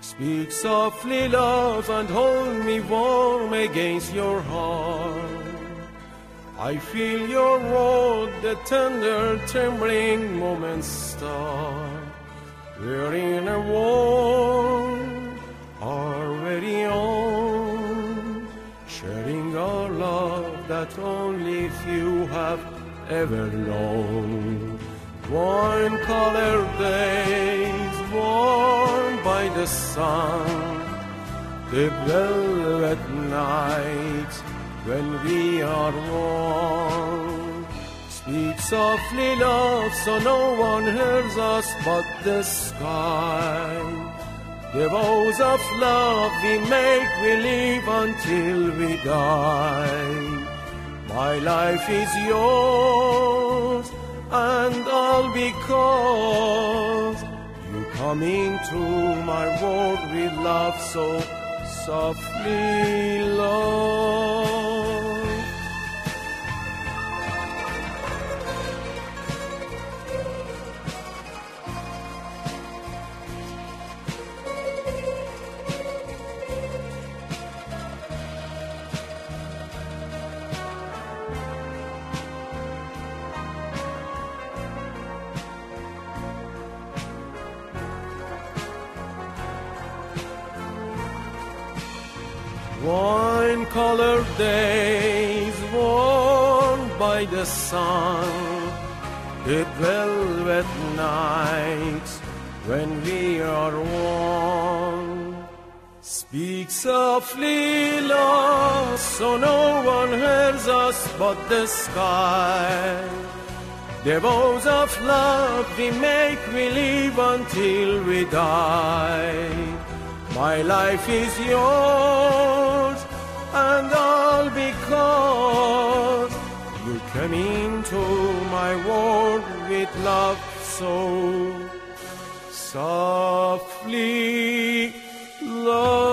Speak softly, love, and hold me warm against your heart. I feel your word, the tender, trembling moments start. We're in a world, our very own, sharing our love that only few have ever known. Wine-colored days warmed by the sun, the velvet nights when we are one. Speak softly, love, so no one hears us but the sky. The vows of love we make, we live until we die. My life is yours, and all because you come into my world with love so softly, love. Wine-colored days warmed by the sun, the velvet nights when we are one. Speak softly, love, so no one hears us but the sky. The vows of love we make, we live until we die. My life is yours, and all because you came into my world with love so softly, love.